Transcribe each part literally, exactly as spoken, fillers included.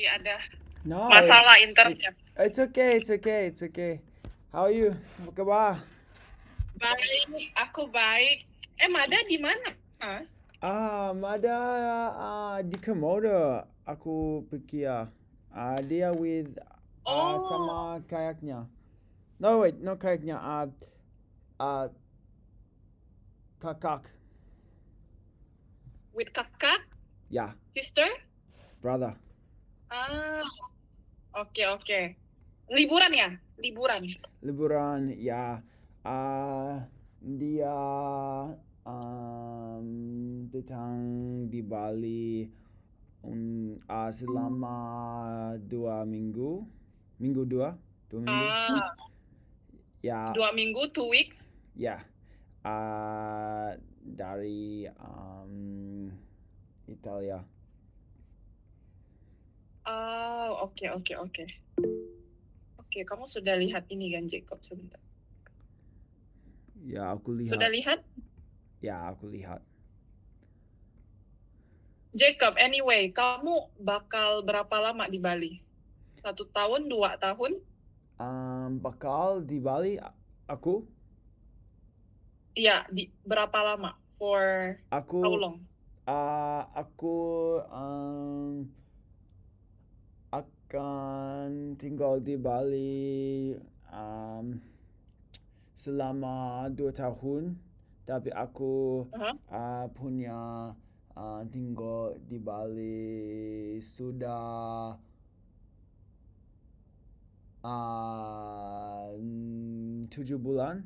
tadi ada No, masalah it's, it, internet. it's okay, it's okay, it's okay. How are you? Apa kabar? Baik, aku baik. Eh, Mada di mana? Ah, Mada ah, di Komodo. Aku pikir ah, dia with ah, Oh, sama kayaknya. No, wait, no kayaknya. Ah, ah, kakak. with kakak, Ya, sister? brother. Ah, oke oke. Liburan ya? Liburan. Liburan, ya. Ah, dia um, datang di Bali un, ah, selama dua minggu. Minggu dua? Dua minggu? Ah, Ya, dua minggu, two weeks. ya. Ah, dari um, Italia. Oh, oke oke oke. Oke, kamu sudah lihat ini kan, Jacob, sebentar. Ya, aku lihat. Sudah lihat? Ya, aku lihat. Jacob, anyway, kamu bakal berapa lama di Bali? Satu tahun, dua tahun? Um, bakal di Bali aku? Iya, di berapa lama? For Aku how long? uh, aku um, akan tinggal di Bali um, selama dua tahun, tapi aku Uh-huh. uh, punya uh, tinggal di Bali sudah uh, tujuh bulan.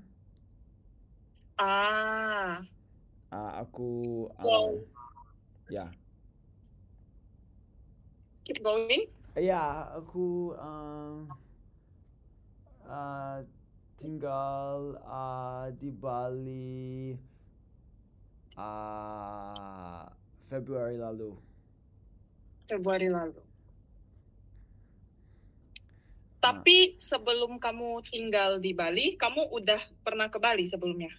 Ah, Uh, aku so uh, ya. keep going. Ya, aku um, uh, tinggal uh, di Bali uh, Februari lalu. Februari lalu. Nah, Tapi sebelum kamu tinggal di Bali, kamu udah pernah ke Bali sebelumnya?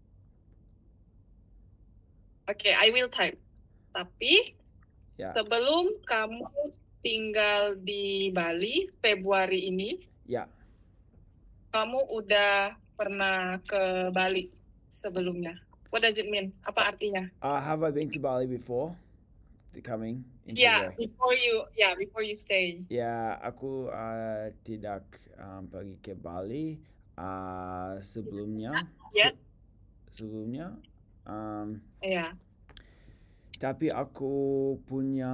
Oke, I will type. Tapi ya, sebelum kamu tinggal di Bali Februari ini, ya. kamu udah pernah ke Bali sebelumnya. What does it mean? Apa artinya? Uh, have I been to Bali before? The coming in Yeah, February. before you, yeah, before you stay. Ya, aku uh, tidak um, pergi ke Bali uh, sebelumnya. Ya. Se- sebelumnya. Um, Iya. tapi aku punya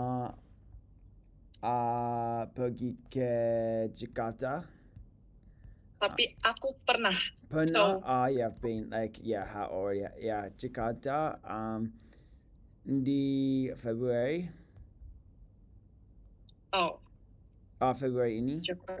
uh, pergi ke Jakarta. Tapi aku pernah. Pernah, So- uh, yeah, I've been like, yeah, how already, yeah, Jakarta, um, di February, Oh, uh, Februari ini. Jakarta.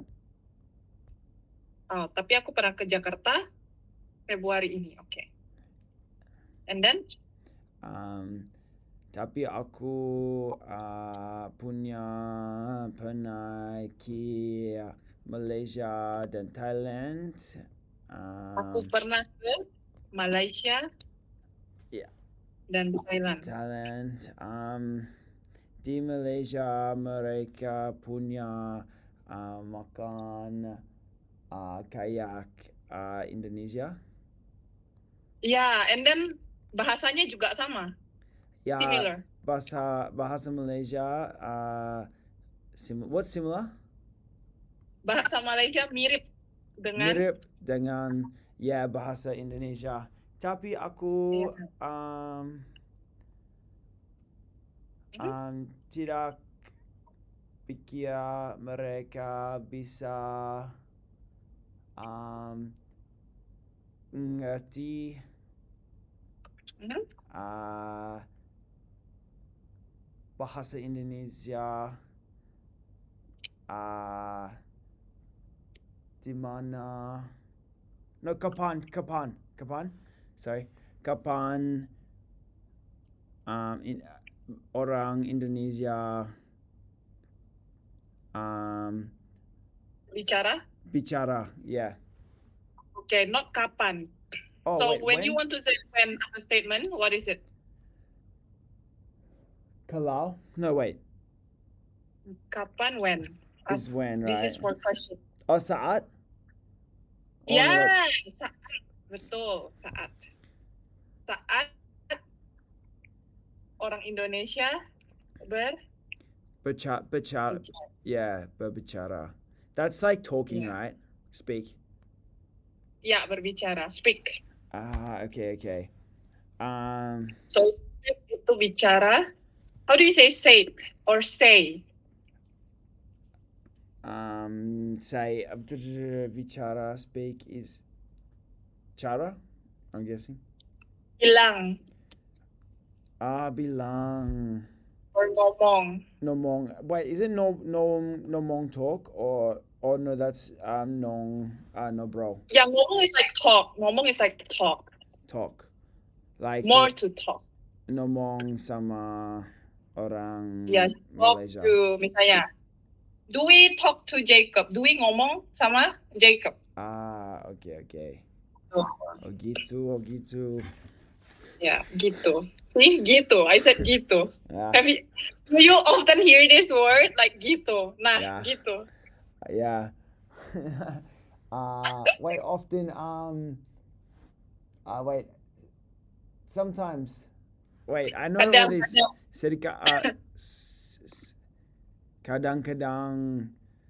Oh, tapi aku pernah ke Jakarta Februari ini. Oke. Okay. And then? Um, tapi aku uh, punya pernah ke Malaysia dan Thailand. Um, Aku pernah ke Malaysia Yeah. dan Thailand. Thailand. Um, di Malaysia mereka punya uh, makan uh, kayak uh, Indonesia. Ya, yeah, and then bahasanya juga sama. Ya, Similar. bahasa bahasa Malaysia. Uh, sim what's similar? Bahasa Malaysia mirip dengan. Mirip dengan ya bahasa Indonesia. Tapi aku Yeah. um, Mm-hmm. um, tidak pikir mereka bisa um, ngerti Mm-hmm. uh, bahasa Indonesia uh, di mana no kapan kapan kapan sorry kapan um, in, orang Indonesia um, Bicara. bicara, yeah. Okay, not kapan. Oh, so wait, when, when you want to say when a statement, what is it? Kalau? No, wait. Kapan, when? Uh, is when, This right? is for question. Oh, saat? Oh, no, Ya, that's saat. Betul, saat. Saat orang Indonesia ber Bicara, bicara, yeah, berbicara. That's like talking, Yeah. right? Speak. ya berbicara, speak. Ah, okay, okay. Um, So speak itu bicara. How do you say say or say? um, say, uh, bicara, speak is cara, I'm guessing. Bilang Ah, bilang. or ngomong. Nomong. Wait, is it no no nomong talk or or no? That's um nong uh no bro Ya ngomong is like talk. Ngomong is like talk. talk. Like More so, to talk. nomong sama orang Ya, talk Malaysia. to misalnya. Do we talk to Jacob? Do we ngomong sama Jacob? Ah, okay, okay. Oh. Oh gitu, oh gitu. Ya, gitu. See, gitu. I said gitu. Yeah, Have you? Do you often hear this word like gitu? Nah, Yeah. gitu. yeah. uh, wait, often um. Uh, wait. Sometimes. Wait, I know all Kadang, these. kadang. Sedika, uh, s- s- kadang-kadang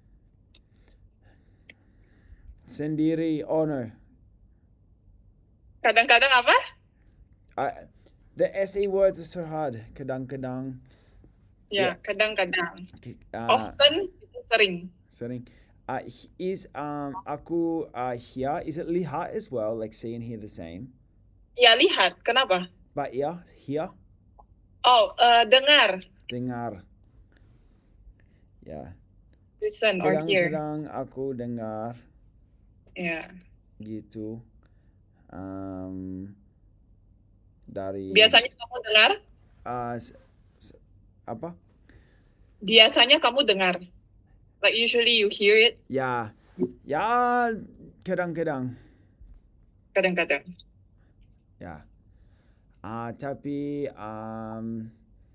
sendiri. Oh no. Kadang-kadang apa? I, the S E words are so hard. Kadang-kadang. Ya, kadang-kadang. Uh, Often itu sering. sering. Uh, is um aku uh here? Is it lihat as well? Like see and hear the same. Ya, lihat. Kenapa? But yeah, here. Oh, uh, dengar. Dengar. Yeah. Listen or hear. Kadang-kadang aku dengar Ya. gitu. Um, dari. Biasanya kamu dengar? Uh, s- s- apa? Biasanya kamu dengar. Like usually you hear it. Ya, ya kadang-kadang. Kadang-kadang. Ya. Uh, tapi um,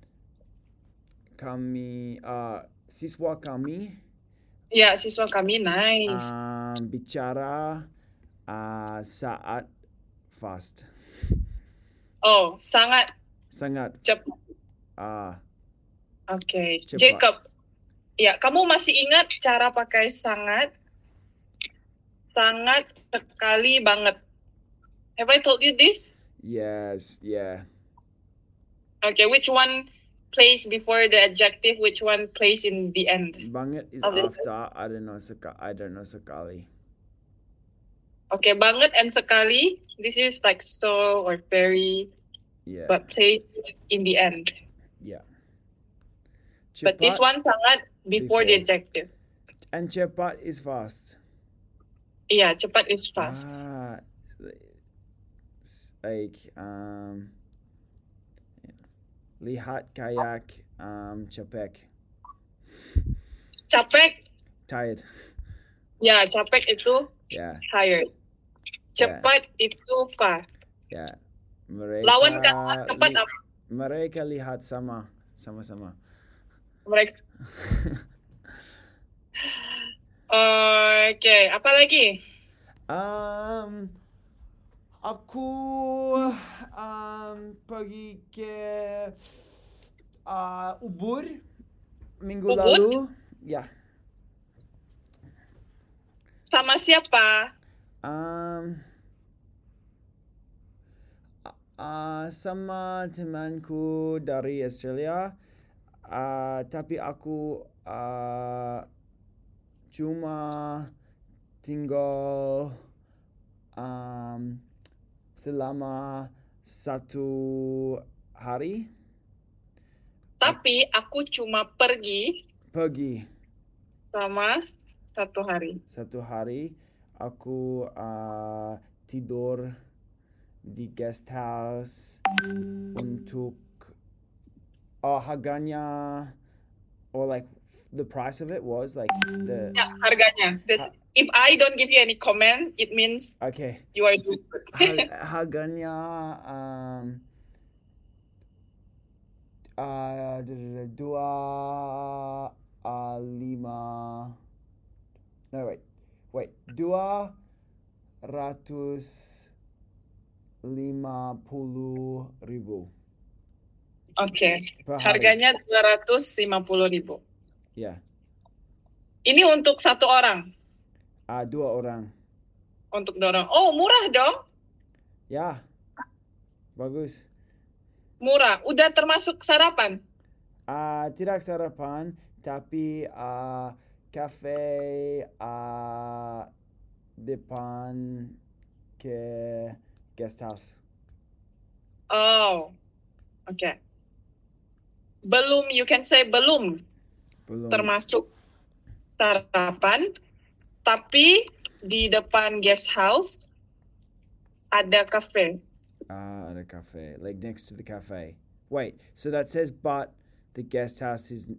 kami, uh, siswa kami Ya, siswa kami nice. um, bicara uh, saat fast. Oh, sangat Sangat. cepat. Uh, Oke. Okay. Cepat. Jacob. Ya, kamu masih ingat cara pakai sangat? Sangat sekali banget. Have I told you this? yes, yeah. Okay, which one plays before the adjective? Which one plays in the end? Banget is Of the- after. I don't know. Seka, I don't know sekali. Okay, banget and sekali. This is like so or very, Yeah. but plays in the end. yeah. But this Cepat one sangat before, the Before. adjective. and cepat is fast. Iya, cepat is fast. Ah, s- like um, lihat kayak um capek, Capek, tired. ya capek itu Yeah, tired. Cepat itu fast. yeah. Mereka Lawan kata cepat li- apa? mereka lihat sama, sama-sama. Mereka. Oke, apa lagi? um, aku um pergi ke uh, Ubud minggu Ubud? lalu. Ya. Sama siapa? Um, uh, sama temanku dari Australia, uh, tapi aku uh, cuma tinggal um, selama satu hari. Tapi aku cuma pergi Pergi sama satu hari. satu hari. Aku uh, tidur di guest house untuk oh harganya or like the price of it was like the Ya, harganya. This, Ha- if I don't give you any comment, it means okay you are good. har- harganya um uh, dua uh, lima. No wait, wait. Dua ratus lima puluh ribu Oke. per hari. Harganya dua ratus lima puluh ribu. Ya. Ini untuk satu orang. Ah, dua orang. Untuk dorong. Oh, murah dong. Ya. Bagus. Murah. Udah termasuk sarapan. Ah, tidak sarapan, tapi ah kafe ah depan ke guest house. Oh. Oke. Belum, you can say belum Belum. termasuk sarapan, tapi di depan guest house ada cafe. Ah, at a cafe, like next to the cafe. Wait, so that says but the guest house is.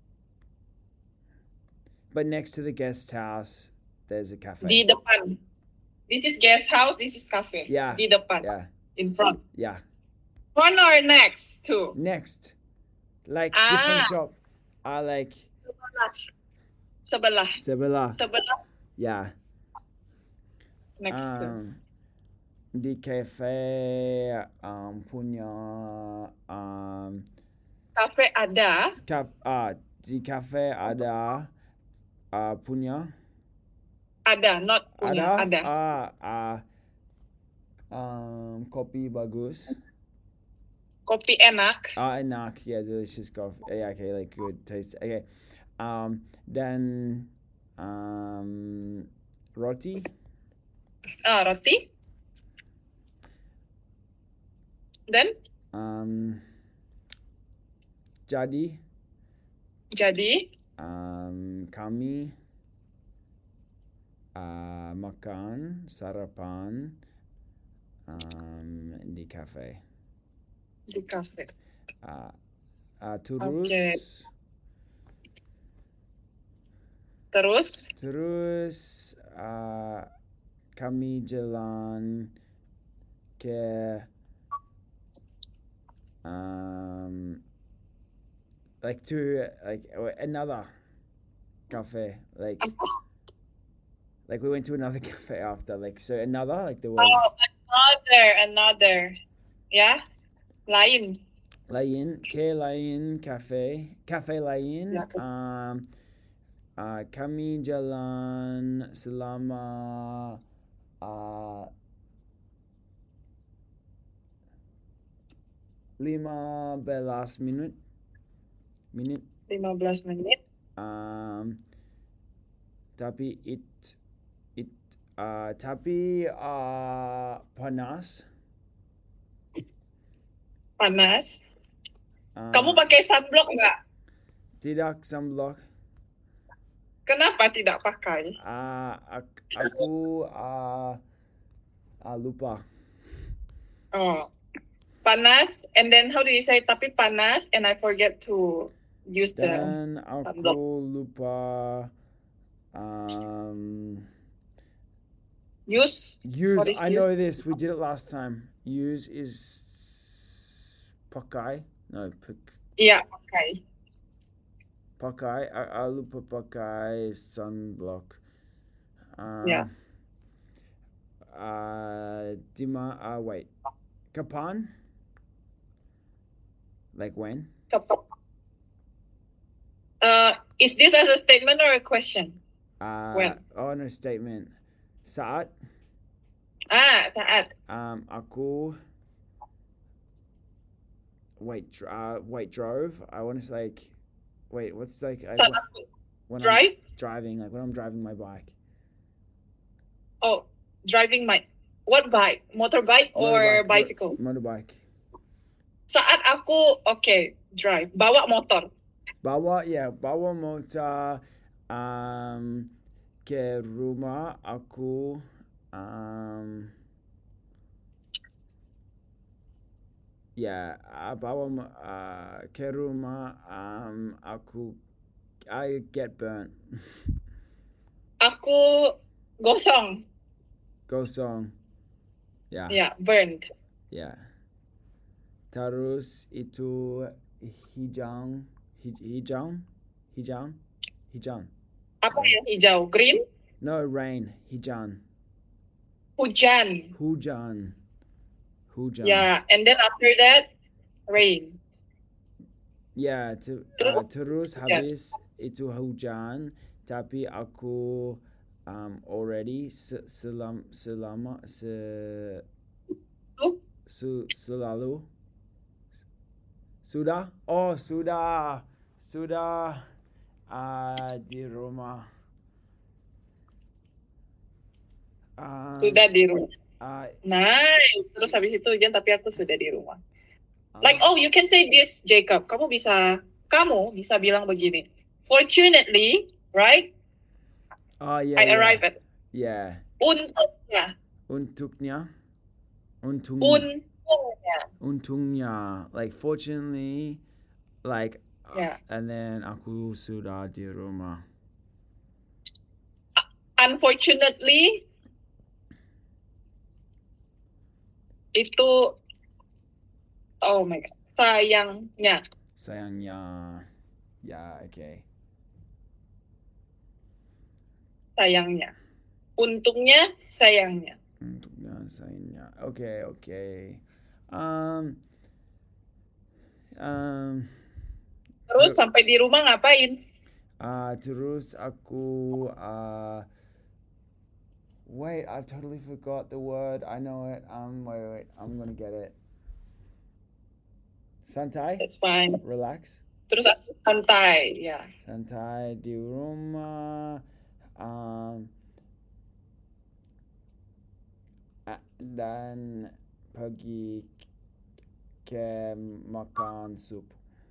But next to the guest house, there's a cafe. Di depan. This is guest house, this is cafe. Yeah. Di depan. Yeah, In front. yeah. Front or next to? Next, like Ah. different shop. Ah, like Sebelah. sebelah. Sebelah Yeah. next to. Um, di cafe um punya um Cafe ada. cap ah di cafe ada uh punya Ada, not punya. ada Ada. ah ah um kopi bagus. Kopi enak. Ah, enak, yeah, delicious coffee. Yeah, okay, like good taste. Okay, um, then um, roti. Ah, roti. Then, Um, jadi jadi um, kami uh, makan sarapan um, di cafe. di cafe. Uh, uh, terus Okay. Terus, terus uh, kami jalan ke um like to like another cafe, like like we went to another cafe after, like so another like the word oh, another, another. Ya, lain. lain ke lain cafe cafe lain. Ya. um uh, kami jalan selama uh, lima belas minit minit lima belas menit. um tapi it it uh tapi uh panas. Panas. Uh, Kamu pakai sunblock nggak? tidak sunblock. Kenapa tidak pakai? Uh, ak- aku uh, uh, lupa. Oh, panas. And then how do you say? Tapi panas, and I forget to use the. Dan aku sunblock. lupa um Use. use. What is I know use? this. We did it last time. Use is pakai. No, pak, Iya, pakai. pakai. I, I lupa pakai sunblock. Um, Yeah. Uh, dima. Uh, wait. Kapan? Like when? Kapan? Uh, is this as a statement or a question? Uh, When? Oh, no, statement. Saat Ah, saat. um aku wait dr- uh wait drove. I want to say like wait what's like I, Saat aku when drive. I'm driving like when I'm driving my bike. Oh, driving my what bike? Motorbike or Motorbike, mo- bicycle? Motorbike. Saat aku okay, drive, bawa motor. Bawa yeah bawa motor um ke rumah aku um yeah uh, bawa mo- uh, ke rumah um aku I get burnt. Aku gosong. Gosong. Yeah. Yeah, burned. Yeah. Terus itu hijau, hij- hijau, hijau, Hijan. Apa yang hijau? Green? No, rain. Hijan. Hujan. Hujan. Hujan. Yeah, and then after that, rain. Ya, tu, Terus uh, terus hujan. habis itu hujan, tapi aku um, already se, selam, selama se, Tuh, su, selalu sudah oh sudah sudah uh, di rumah. Um, sudah di rumah. uh, Nice. Terus habis itu hujan tapi aku sudah di rumah. um, Like, oh, you can say this, Jacob. Kamu bisa, kamu bisa bilang begini. Fortunately, right? oh yeah, I yeah, arrive at yeah. untungnya. Untungnya, untung, Untungnya. untungnya, like fortunately, like, uh, Yeah. and then aku sudah di rumah. Unfortunately, itu, oh my god, sayangnya. Sayangnya, yeah, okay. Sayangnya. Untungnya, sayangnya. Untungnya, sayangnya, okay, okay. Um, um, Terus Ter- sampai di rumah ngapain? uh, terus aku, uh, wait, I totally forgot the word. I know it. Um, wait, wait, I'm gonna get it. Santai, That's fine. relax. Terus aku santai, ya. Santai di rumah. Um, a- dan pergi ke makan sup.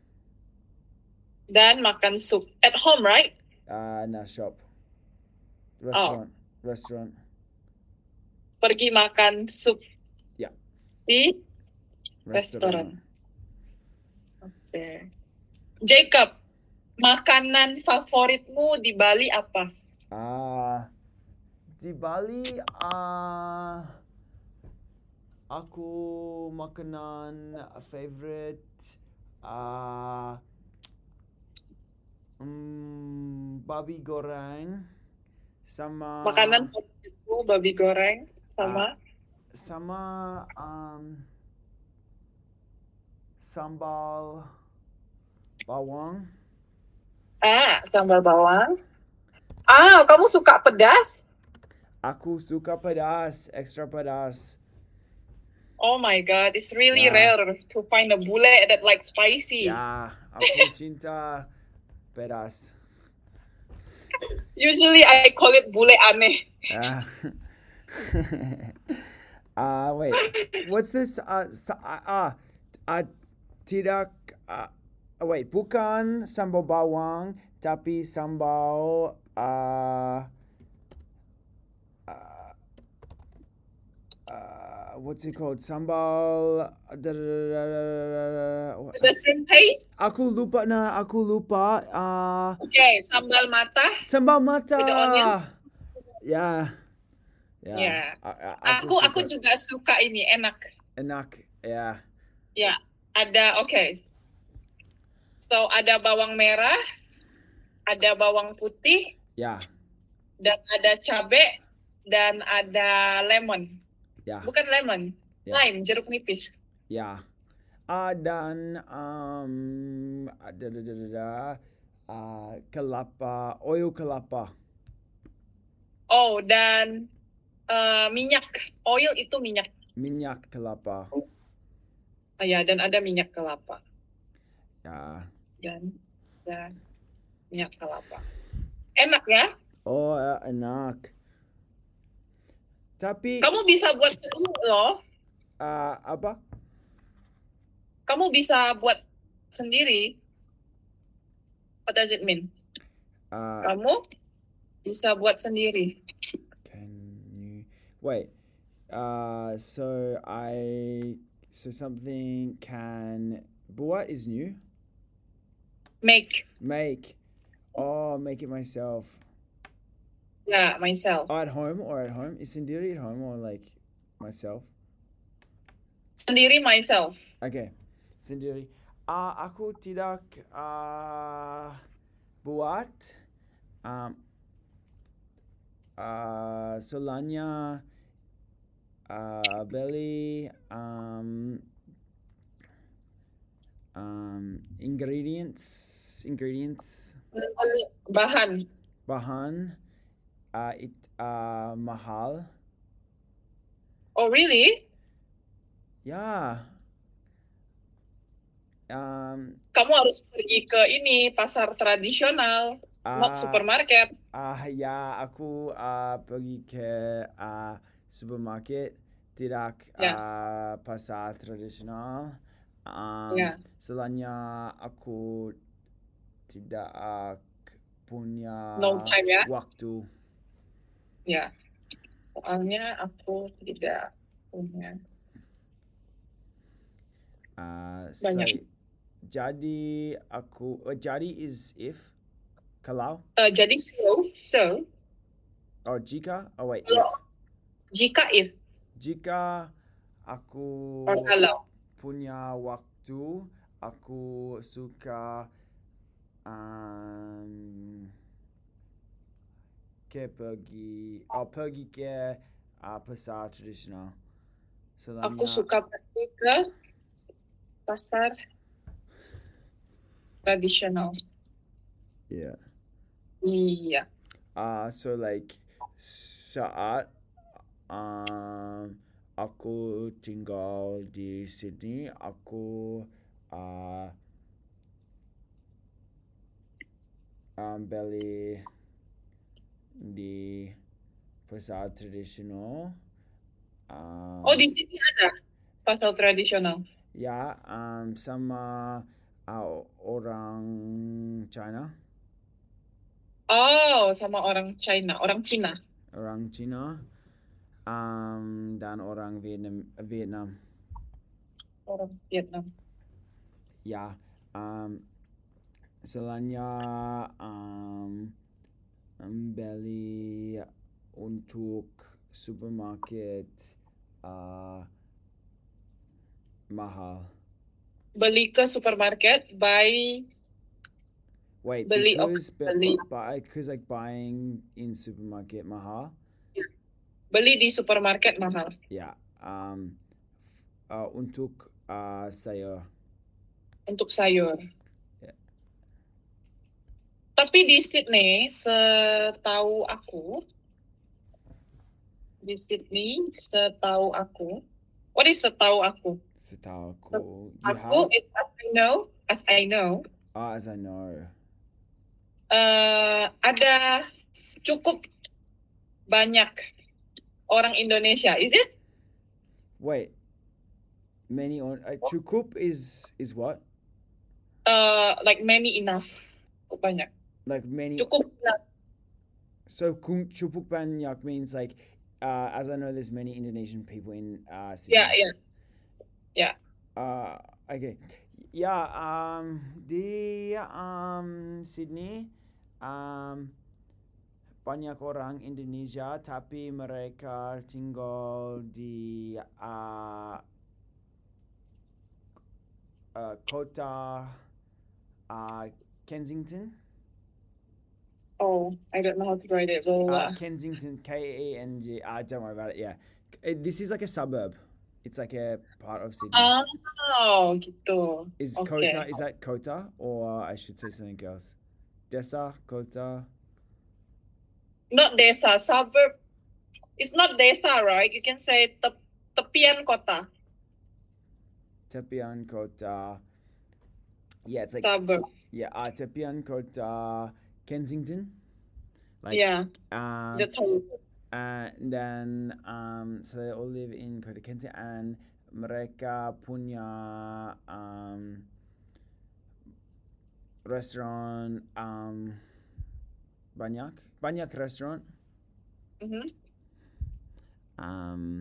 Dan makan sup. At home, right? Uh, na shop. Restaurant. Restaurant. Pergi makan sup. Ya. Di Restaurant. Oke. Jacob, makanan favoritmu di Bali apa? Ah, di Bali, ah, aku makanan favorite, ah, mm, babi goreng, sama Makanan favoritmu babi goreng sama sama um, sambal bawang. ah sambal bawang. Ah, kamu suka pedas? Aku suka pedas, extra pedas. Oh my god, it's really Yeah. rare to find a bule that like spicy. Ya, aku cinta pedas. Usually I call it bule aneh. Ah, uh, wait, what's this? Uh, sa- uh, uh, uh tidak. Uh, wait, bukan sambal bawang, tapi sambal. Uh, uh, uh, what's it called? Sambal. The shrimp paste? Aku lupa na. Aku lupa. Uh, Okay, sambal mata. sambal mata. With the onion? Ya. Ya. Yeah. A- a- Aku aku suka. juga suka ini, enak. Enak. Ya. Ya, ada okay. So ada bawang merah, ada bawang putih, Ya. dan ada cabe, dan ada lemon. Ya. Bukan lemon, Ya. lime, jeruk nipis. Ya. Ah, dan um, ada ada ada ada uh, kelapa, oil kelapa. Oh, dan uh, minyak. Oil itu minyak. Minyak kelapa. Oh ya, dan ada minyak kelapa. Ya. Dan, dan minyak kelapa. Enak ya? Oh, uh, enak. Tapi Kamu bisa buat sendiri loh. uh, apa? Kamu bisa buat sendiri. What does it mean? Uh, Kamu bisa buat sendiri. can you wait? Uh, so I so something can buat is new. Make. Make. Oh, make it myself. Yeah, myself. Oh, at home or at home? Is sendiri at home or like myself? Sendiri myself. Okay, sendiri. Ah, aku tidak ah buat Um, uh, Solanya, uh, Belly, um, um, ingredients, ingredients, Bahan. bahan, uh, it, uh, mahal. Oh, really? Yeah. Um, Kamu harus pergi ke ini, pasar tradisional, not uh, supermarket. uh, ya, aku uh, pergi ke uh, supermarket, tidak Ya, uh, pasar tradisional. Um, ya, Selanya aku tidak uh, punya no time ya. waktu. Ya, soalnya aku tidak punya Uh, banyak. so, jadi aku, uh, jadi is if, kalau, Eh, jadi so, so, oh jika, oh wait, if. kalau jika if Jika aku or kalau. punya waktu, aku suka um, ke pergi, oh pergi ke uh, pasar tradisional. Aku Selanya, suka pergi ke pasar tradisional. yeah. Iya. Uh, so like saat um, aku tinggal di Sydney, aku uh, um, beli di pasar tradisional. Um, Oh, di sini ada pasar tradisional. Ya, um, sama uh, orang China, Oh, sama orang China, orang Cina. orang Cina, um, dan orang Vietnam. Vietnam. Orang Vietnam. Ya, um, selanya um, beli untuk supermarket uh, mahal. Beli ke supermarket, buy Wait, beli because oh, beli buy because like buying in supermarket mahal. beli di supermarket mahal. Ya, um, uh, untuk uh, sayur. Untuk sayur. Ya. Tapi di Sydney, setahu aku, di Sydney, setahu aku, what is setahu aku? Setahu aku, you Aku, have, is as I know, as I know, uh, as I know. uh, ada cukup banyak orang Indonesia, is it? Wait, many on uh, cukup is is what? Uh, like many enough, cukup banyak. Like many. Cukup enough. So kung cukup banyak means like, uh, as I know, there's many Indonesian people in uh, Sydney. Yeah, yeah, yeah. Uh, okay. Yeah. Um, di um Sydney, um, banyak orang Indonesia, tapi mereka tinggal di uh, uh, kota uh, Kensington. Oh, I don't know how to write it. Blah, blah, Uh, blah. Kensington, K A N G. Uh, don't worry about it. Yeah, It- this is like a suburb. It's like a part of Sydney. Oh, gitu. is okay. Kota? Is that Kota, or I should say something else? Desa, Kota. Not desa, suburb. It's not desa, right? You can say tep tepian kota, Tepian Kota. Yeah, it's like suburb. yeah, uh, Tepian Kota, Kensington. Like Yeah, um, that's how you and then um, so they all live in Kota Kensington, and mereka punya um restaurant um banyak banyak restaurant. Mhm. Um,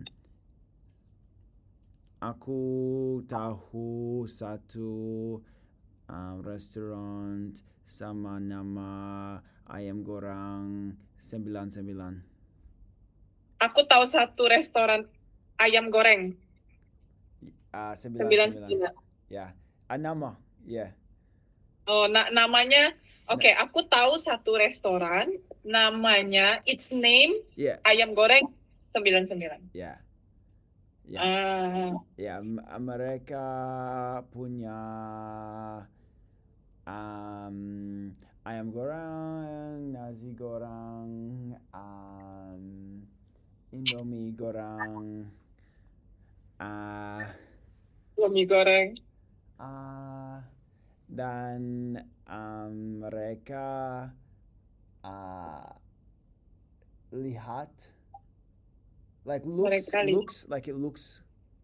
aku tahu satu um, restoran sama nama ayam goreng sembilan sembilan. Aku tahu satu restoran ayam goreng. Uh, Sembilan sembilan sembilan. sembilan. Yeah. Uh, nama. Yeah. Oh, na namanya Oke, aku tahu satu restoran namanya its name Yeah, ayam goreng sembilan sembilan. yeah, yeah. Ah, Ya, m- mereka punya um, ayam goreng, nasi goreng, um, indomie goreng, ah mie goreng. ah dan um, mereka ah lihat like looks Mereka li- looks like it looks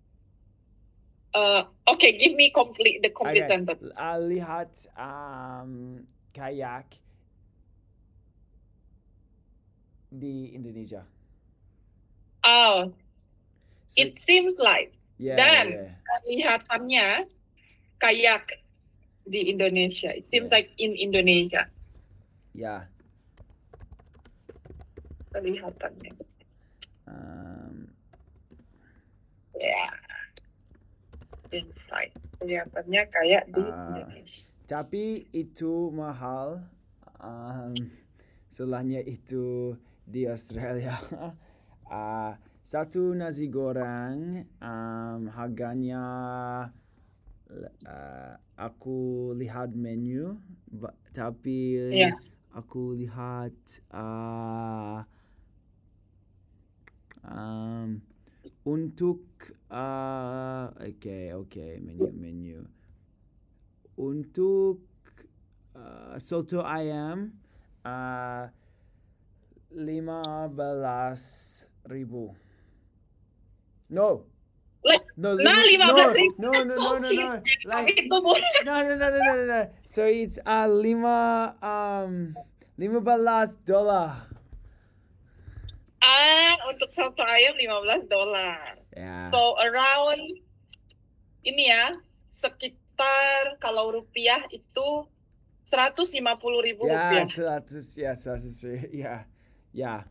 Uh, okay, give me complete the complete okay. sentence. Ah, lihat um, kayak di Indonesia. Oh, So, it seems like yeah, dan yeah, kelihatannya kayak di Indonesia. It seems Yeah. like in Indonesia yeah. kelihatannya. Um, Ya. Inside. Kelihatannya kayak di Ah. Indonesia. tapi itu mahal. Um, Selainnya itu di Australia, ah, satu nasi goreng um, harganya uh, aku lihat menu, ba- tapi Iya. aku lihat uh, um, untuk uh, oke oke menu menu untuk uh, soto ayam uh, lima belas ribu. No. Like, No, nah, li- lima belas ribu, no, that's no, so no, no, cheap. no, Jadi like, itu boleh. no, no, no, no, no, no, no. So it's uh, lima, um, lima belas dolar. Ah, untuk soto ayam lima belas dolar. Yeah. So around ini ya, sekitar kalau rupiah itu seratus lima puluh ribu yeah, rupiah. seratus, ya, seratus, ya, ya.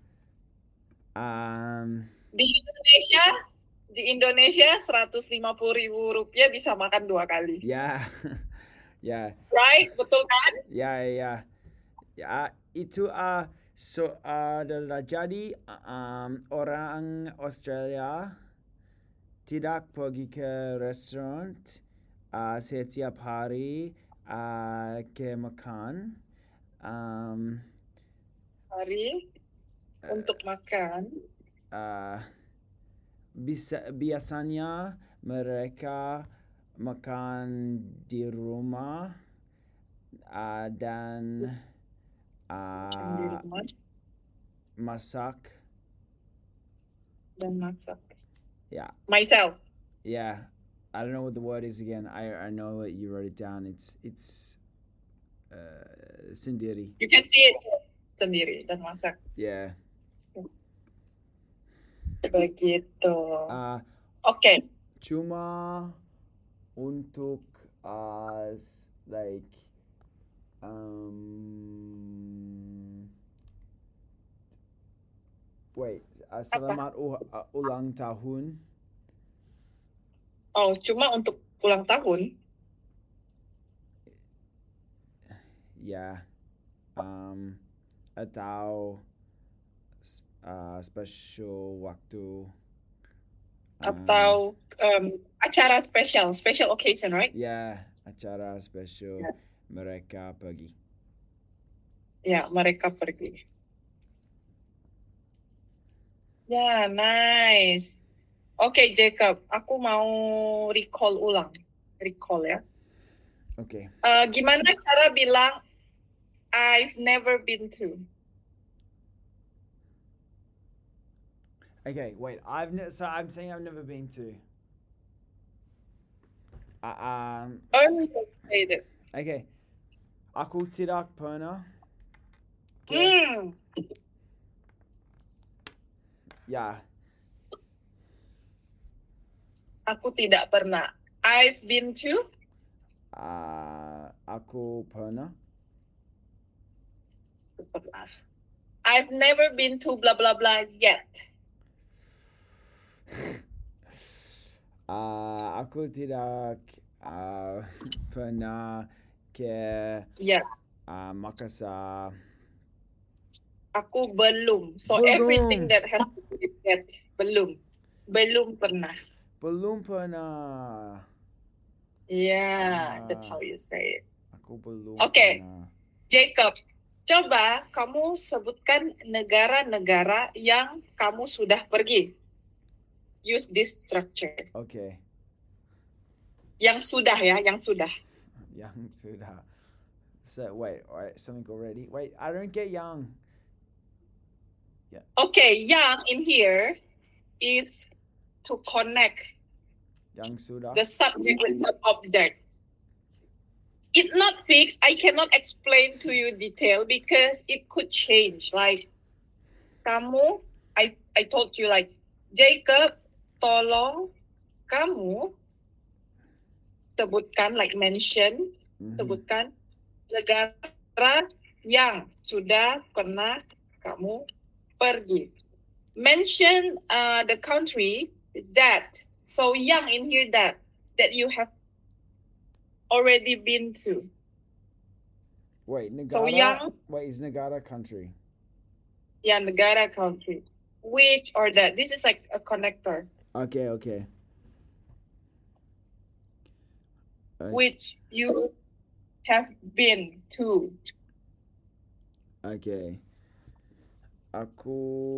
Um, Di Indonesia, di Indonesia seratus lima puluh ribu rupiah bisa makan dua kali. ya, ya, Right? Betul kan? ya, ya, ya. Itu uh, so uh, adalah jadi um, orang Australia tidak pergi ke restoran uh, setiap hari uh, ke makan. Um, Hari untuk makan. uh, bisa biasanya mereka makan di rumah uh, dan Makan di uh, rumah masak. dan masak. Yeah, Myself. yeah. I don't know what the word is again. I I know that you wrote it down. It's it's uh, sendiri. You can see it sendiri dan masak. Yeah. Begitu. Uh, Oke. Cuma untuk uh, like um wait uh, selamat u- uh, ulang tahun. Oh, cuma untuk ulang tahun. Ya. Um, atau uh, special waktu. Atau um, acara spesial, special occasion, right? Ya, acara spesial Ya. mereka pergi. Ya, mereka pergi. Ya, nice. Oke, Jacob, aku mau recall ulang. Recall ya. Oke. Uh, gimana cara bilang I've never been to? Okay, wait. I've ne- so I'm saying I've never been to. Uh, um. Oh, you say it. Okay. Aku tidak pernah. Okay. Hmm. Ya. Aku tidak pernah. I've been to? Uh, aku pernah. Pernah. I've never been to blah blah blah yet. Uh, aku tidak uh, pernah ke Ya. uh, Makassar. Aku belum. So everything Belum. that has to do with that, belum. Belum pernah. Belum pernah. Yeah, that's Ah, how you say it. aku belum Okay. pernah. Jacob, coba kamu sebutkan negara-negara yang kamu sudah pergi. Use this structure. Okay. Yang sudah ya, yang sudah. Yang sudah. So wait, alright, something already. Wait, I don't get yang. Okay, yang in here is to connect Yang sudah. the subject with the object. It's not fixed. I cannot explain to you detail because it could change. Like, kamu, I I told you like, Jacob, tolong kamu sebutkan, like mention, Mhm. sebutkan negara yang sudah pernah kamu pergi. Mention uh, the country that, so yang in here that, that you have already been to. Wait, negara. So yang, Wait, is negara country? yeah, negara country. Which or that? This is like a connector. Okay, okay. Okay. Which you have been to. Okay. Aku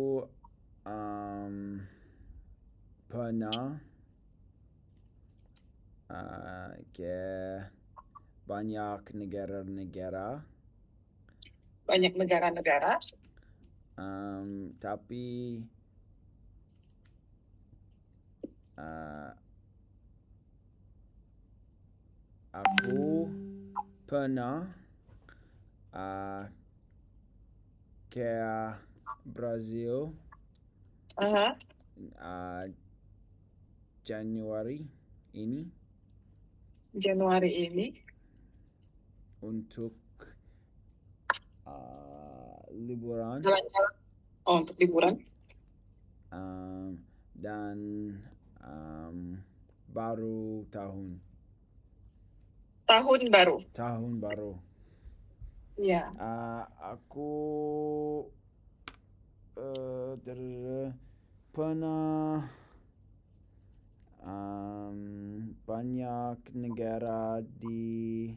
um pernah uh, ke banyak negara-negara. Banyak negara-negara. Um, tapi uh, aku pernah uh, ke Brazil Uh-huh. uh, Januari ini Januari ini. untuk uh, liburan. Jalan-jalan. Oh, untuk liburan. Um, dan um, baru tahun Tahun baru. tahun baru. Ya. Uh, aku uh, der- pernah um, banyak negara di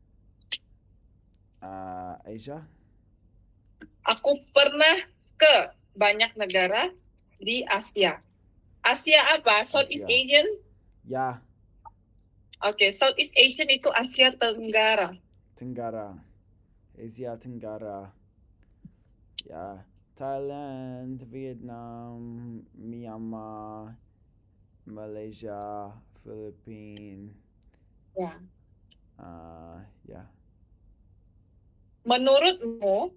uh, Asia. Aku pernah ke banyak negara di Asia. Asia apa? Southeast Asia. Asian? Ya, Oke, Southeast Asian itu Asia Tenggara. Tenggara. Asia Tenggara. Ya, Thailand, Vietnam, Myanmar, Malaysia, Philippines. Ya. Uh, ya. Menurutmu,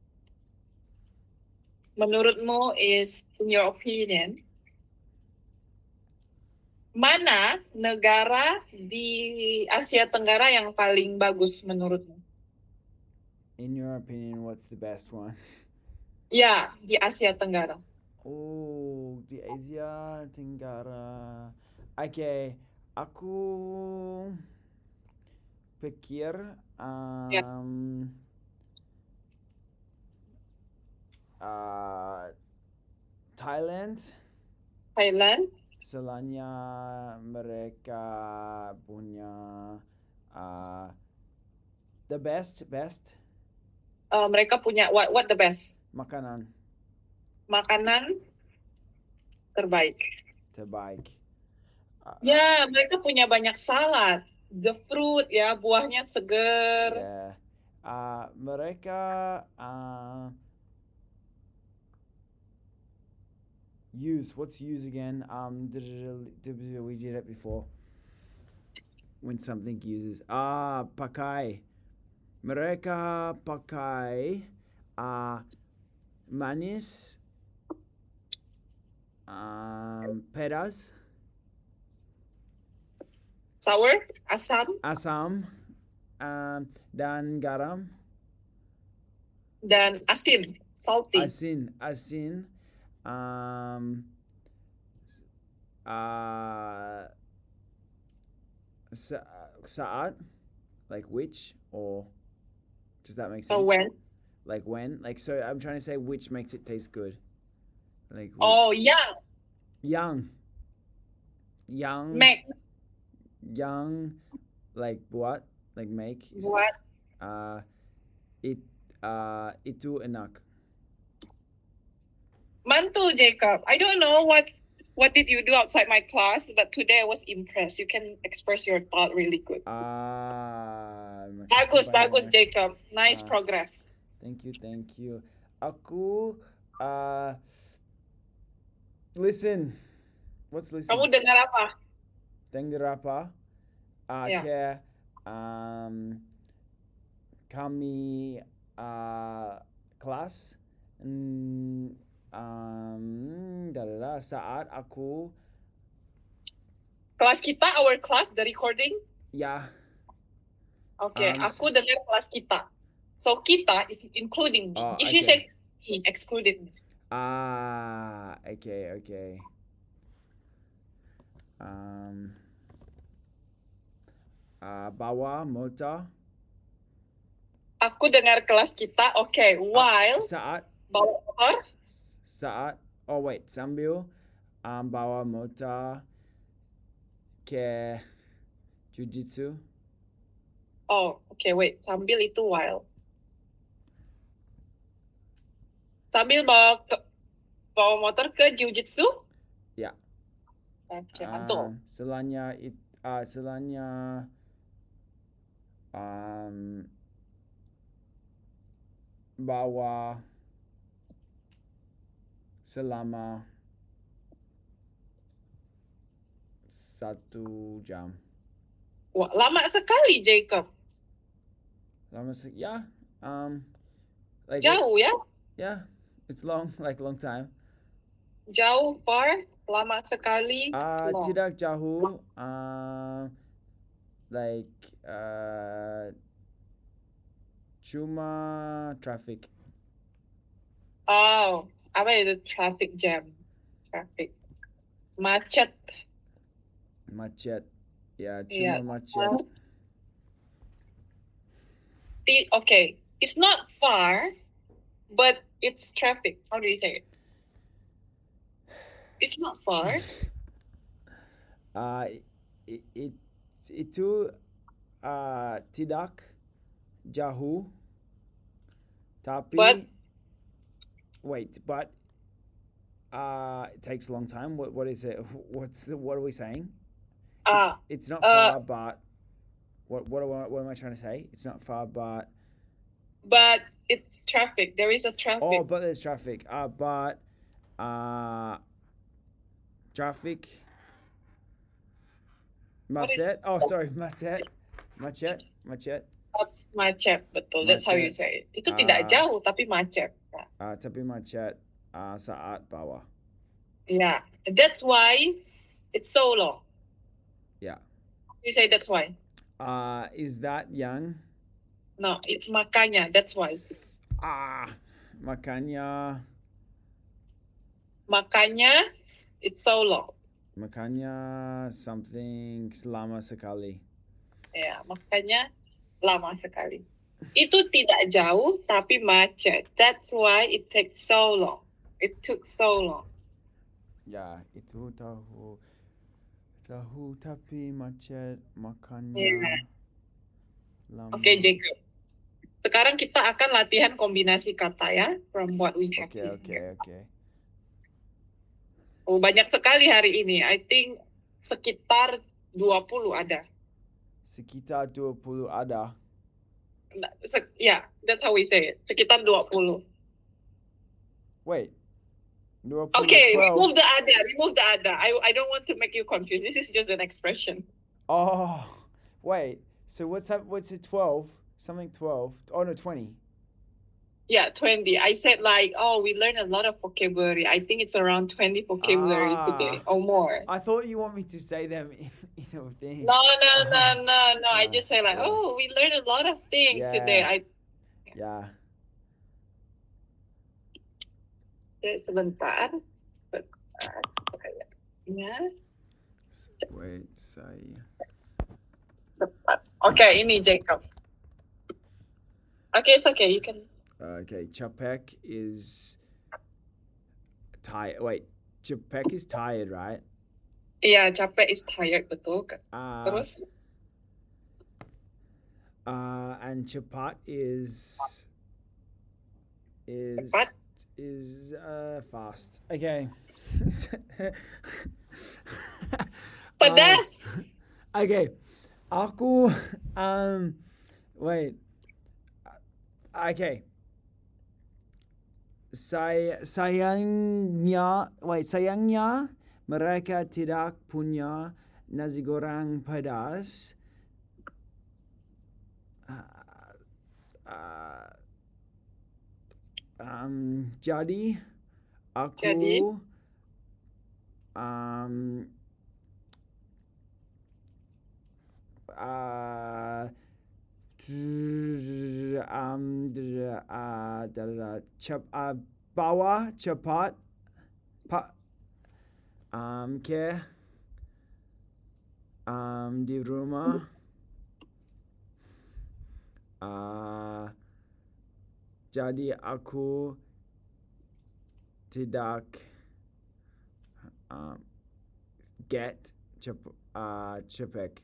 menurutmu is in your opinion, mana negara di Asia Tenggara yang paling bagus menurutmu? In your opinion, what's the best one? Ya, di Asia Tenggara. Oh, di Asia Tenggara. Okay, aku pikir um, Ya. uh, Thailand. Thailand. Selainnya mereka punya uh, the best best Uh, mereka punya what what the best? makanan Makanan terbaik. terbaik. Uh, Ya, mereka punya banyak salad. The fruit ya, buahnya seger. yeah. Uh, mereka uh, use what's use again? Um, we did it before. When something uses ah pakai. Mereka pakai uh, manis, um, pedas, Sour, asam, asam, um, dan garam. dan asin, salty. Asin, asin, um, uh, sa- saat, like which or Does that make sense? So when? Like when? Like so I'm trying to say which makes it taste good. Like wh- Oh, yang. young. Young. Make. Young. Like what? Like make. Is- What? Uh it uh itu enak. Mantul, Jacob. I don't know what what did you do outside my class, but today I was impressed. You can express your thought really good. Ah, makasih Bagus, bagus, banyak. Jacob. Nice Ah. progress. Thank you, thank you. Aku uh listen. What's listen? Kamu dengar apa? Dengar apa? Uh, Ya. ke um, kami uh, kelas mm, um, dadada, saat aku Kelas kita, our class, the recording. ya Okay, Um, aku dengar kelas kita. So kita is including me. Oh, If you okay. say me, excluded me. ah okay okay um uh, bawa motor Aku dengar kelas kita. Okay, while saat bawa motor. saat oh wait sambil um, bawa motor ke jujitsu. Oh, okay, wait. Sambil itu while. Sambil bawa ke, bawa motor ke jiu-jitsu? Ya. Okay, mantul. Um, selanya it uh, selanya um, bawa selama satu jam. Wah, lama sekali, Jacob. Lama se- yeah. Um, like Jauh ya? yeah, it's long, like long time. Jauh, far, lama sekali. Uh, long. tidak jauh. Um, like uh, cuma traffic. Oh, apa itu traffic jam? Traffic. Macet. Macet. Ya, Iya. cuma macet. Ti- Okay, it's not far, but it's traffic. How do you say it? It's not far. uh, it, it, itu uh, tidak jauh. Tapi But- wait, but uh, it takes a long time. What what is it? What's the, what are we saying? Ah, It's not Uh, far, but what what, am I, what am I trying to say? It's not far, but but it's traffic. There is a oh, traffic. but there's traffic. Uh, but uh, traffic. What is- Macet. Oh, sorry, macet. Macet. Macet. Macet, betul. That's how you Macet. say it. Itu Ah. tidak jauh, tapi macet. Nah, Uh, tapi macet uh, saat bawah. yeah, that's why it's so long. Yeah. You say that's why. Uh, is that yang? No, it's makanya. That's why. Ah, makanya, Makanya it's so long. makanya something lama sekali. Ya, makanya lama sekali. Itu tidak jauh, tapi macet. That's why it takes so long. It took so long. Ya, itu tahu, tahu tapi macet makanya Yeah. lama. Oke, Jacob. Sekarang kita akan latihan kombinasi kata ya, from what we have. Oke, in oke, here. oke. Oh, banyak sekali hari ini. I think sekitar dua puluh ada. Sekitar dua puluh ada. Nah, se- yeah, that's how we say it. Sekitar dua puluh. Wait. dua puluh, Okay, twelve. remove the ada. Remove the ada. I I don't want to make you confused. This is just an expression. Oh, wait. So what's up? What's it? twelve? Something twelve. Oh, no, twenty. Yeah, twenty. I said like, oh, we learned a lot of vocabulary. I think it's around twenty vocabulary Ah. today or more. I thought you want me to say them in, in a thing. No, no, no, no, no. I Ah, just say like, yeah. oh, we learned a lot of things today. Yeah. I Yeah. eh, sebentar. Sebentar. Ya, Wait, say. tepat. Oke, ini Jacob. Okay, it's okay. You can. Okay, capek is tired. Wait, capek is tired, right? Iya, capek is tired, betul kan? Uh, Terus? uh, and cepat is is Cepat. is uh fast. Okay. Pedas. Um, okay, aku um wait. Okay. Say, sayangnya, wait, sayangnya mereka tidak punya nasi goreng pedas. Uh, uh, um, jadi aku Jadi? um, uh, um, uh, da, da, da, cep, uh, bawa cepat pa, um, ke um, di rumah. Uh, jadi aku tidak um, get cep, uh, cepek.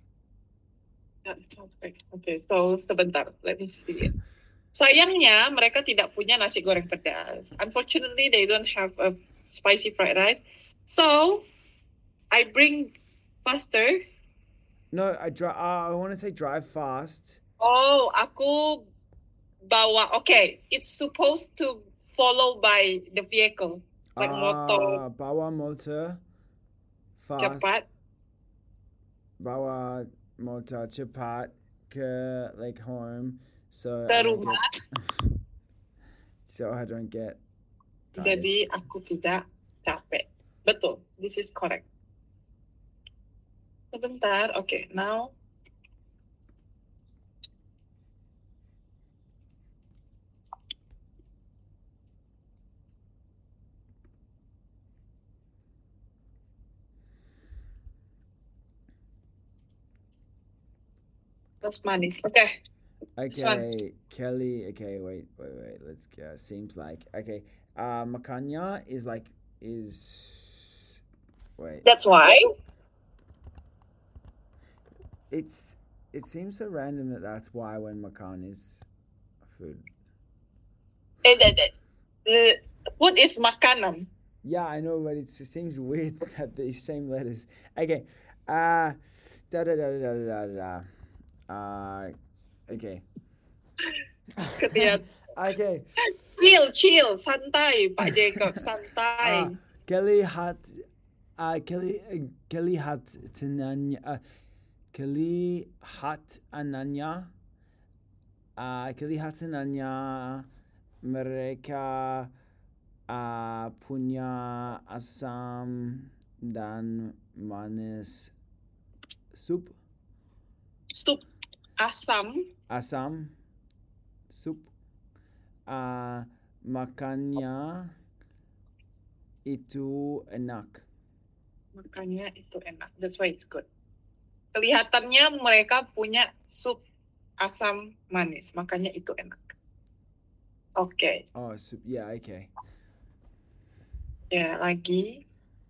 Okay, so sebentar. Let me see it. Sayangnya mereka tidak punya nasi goreng pedas. Unfortunately, they don't have a spicy fried rice. So, I bring faster. No, I drive. Uh, I want to say drive fast. Oh, aku bawa. Okay, it's supposed to follow by the vehicle, like uh, motor. Bawa motor fast. Cepat. Bawa motor cepat ke like home. So Ke I don't rumah. get, so I don't get tired. Jadi aku tidak capek. Betul. This is correct. Sebentar. Okay, now. Terus manis. Okay. Okay, Kelly. Okay, wait, wait, wait. Let's go. Seems like okay. Uh, makanya is like is wait. That's why. It's it seems so random that that's why when makan is food. Eh, the, the food is makanan. Yeah, I know, but it's, it seems weird that the same letters. Okay. Uh da da da da da da. Uh okay. Ketiak. Okay. Chill, chill, santai, Pak Jacob, santai. Uh, Kelly hat uh Kelly uh, Kelly hat tenanya uh, Kelly hat ananya uh Kelly hat ananya mereka uh, punya asam dan manis sup Sup asam. asam sup uh, makannya itu enak. Makanya itu enak. That's why it's good. Kelihatannya mereka punya sup asam manis. Makanya itu enak. Oke. Okay. Oh, sup. Yeah, okay. Ya, lagi.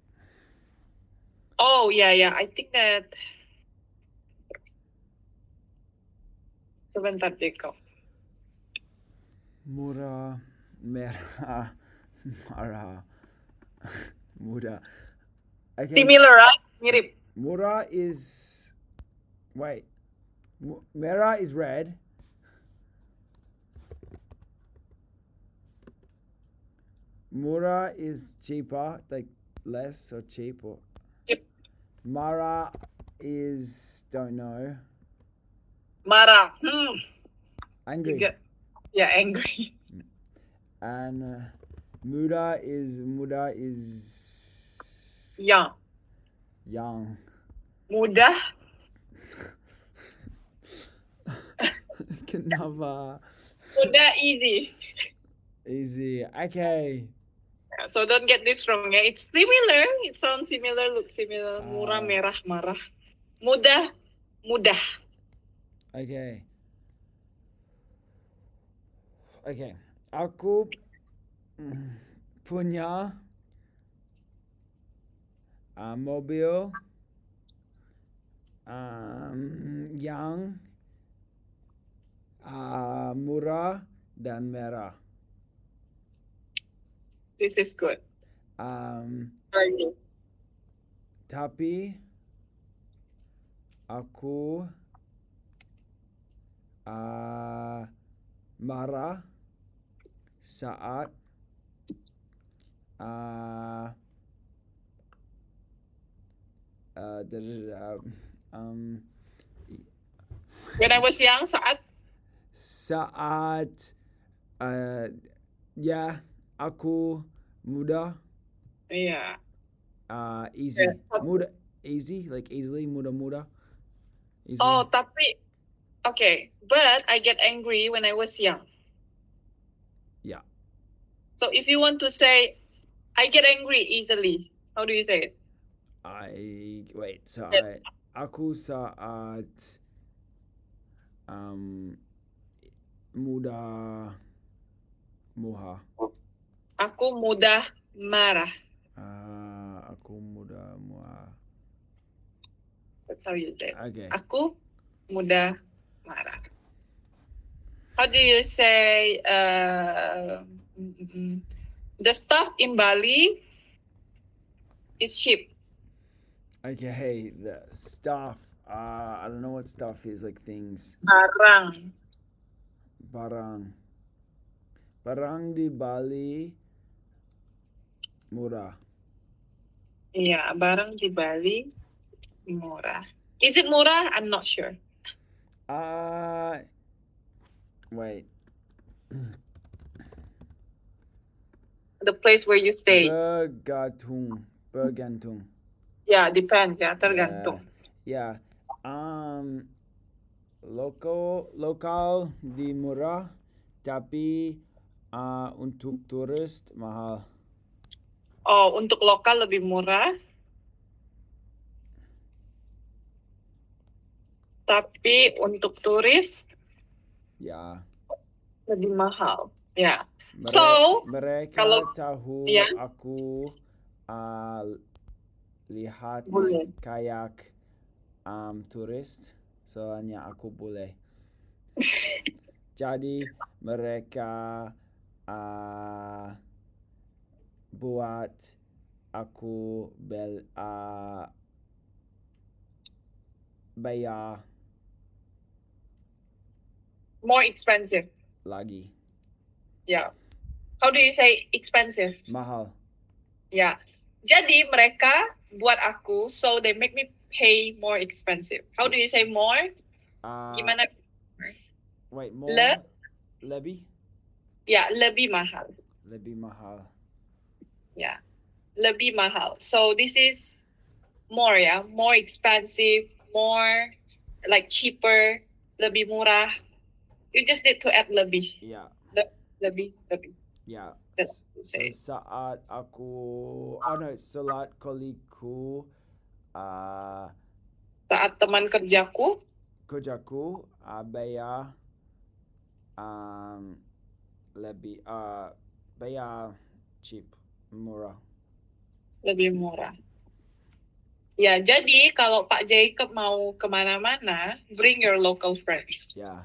Oh, ya, yeah, ya. Yeah. I think that... Sebentar, Jacob. Murah, merah, marah, muda. Okay. Similar, right? Mirip. Murah is... Wait. Merah is red. Murah is cheaper, like less or cheap or... Yep. Mara is... don't know. Marah. Hmm. Angry. Get, yeah, angry. And uh, muda is... Muda is... Young. Young. Mudah. Kenapa? Mudah, easy. Easy. Okay. So don't get this wrong. Yeah? It's similar. It sounds similar, looks similar. Uh, Murah, merah, marah. Mudah, mudah. Okay. Okay. Aku mm, punya uh, mobil um, yang uh, murah dan merah. This is good. Um, Very good. tapi aku uh, marah saat uh, uh, der- um, When I was young, saat saat uh, ya aku muda yeah. uh, easy Yeah. muda easy like easily muda muda easily. Oh, tapi okay, but I get angry when I was young. Yeah. So if you want to say, I get angry easily, how do you say it? I wait saat Yes. aku saat um, muda muha Aku mudah marah. uh, aku muda muha. That's how you say it. Okay. Aku mudah marah. How do you say uh, mm, mm, mm. the stuff in Bali is cheap? Okay, hey, the stuff. Uh, I don't know what stuff is, like things. Barang. Barang. Barang di Bali murah. Yeah, barang di Bali murah. Is it murah? I'm not sure. Uh, wait. The place where you stay. Bergantung. Bergantung. Yeah, depends. Yeah, tergantung. Yeah. Um, lokal lokal di murah, tapi uh, untuk turis mahal. Oh, untuk lokal lebih murah. Tapi untuk turis Ya. lebih mahal. Ya. Mere- So, mereka kalau- tahu ya. aku uh, lihat Boleh. kayak um, turis, soalnya aku boleh. Jadi mereka uh, buat aku bel uh, bayar More expensive. lagi Ya. How do you say expensive? mahal. Ya. Jadi mereka buat aku, so they make me pay more expensive. How do you say more? Uh, Gimana? Wait, more Le- lebih Ya, lebih mahal. lebih mahal. Ya. Lebih mahal. So this is more, ya. More expensive, more like cheaper, lebih murah. You just need to add lebih. Ya. Lebih, lebih. Ya. That's So saat aku oh no, saat koliku uh, Saat teman kerjaku, kerjaku uh, bayar um, lebih uh, bayar cheap murah. lebih murah. Ya, jadi kalau Pak Jacob mau kemana-mana, bring your local friends. Ya.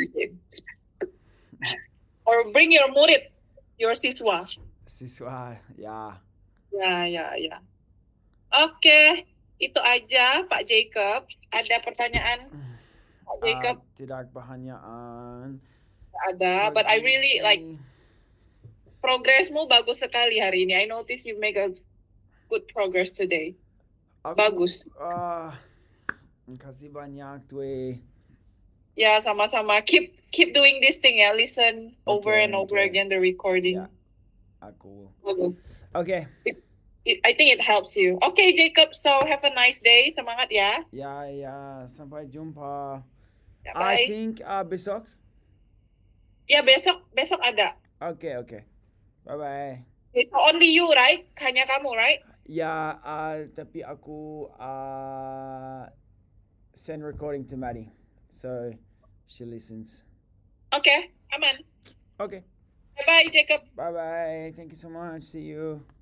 Or bring your murid, your siswa. Siswa, ya. Ya, ya, ya. Oke, itu aja Pak Jacob. Ada pertanyaan Pak Jacob? Uh, tidak pertanyaan. Ada, but I really like progresmu bagus sekali hari ini. I notice you make a good progress today. Aku, Bagus. Uh, kasih banyak tuh. Ya, sama-sama. Keep keep doing this thing ya. Listen over Okay, and over okay. again the recording. Ya. Aku. Bagus. Okay. It, I think it helps you. Okay, Jacob. So have a nice day. Semangat ya. Ya, ya. Sampai jumpa. Ya, I bye. think uh, besok. Ya, besok besok ada. Okay, okay. Bye bye. It's only you, right? Hanya kamu, right? Ya, uh, tapi aku uh, send recording to Maddie, so she listens. Okay, aman. Okay. Bye bye, Jacob. Bye bye. Thank you so much. See you.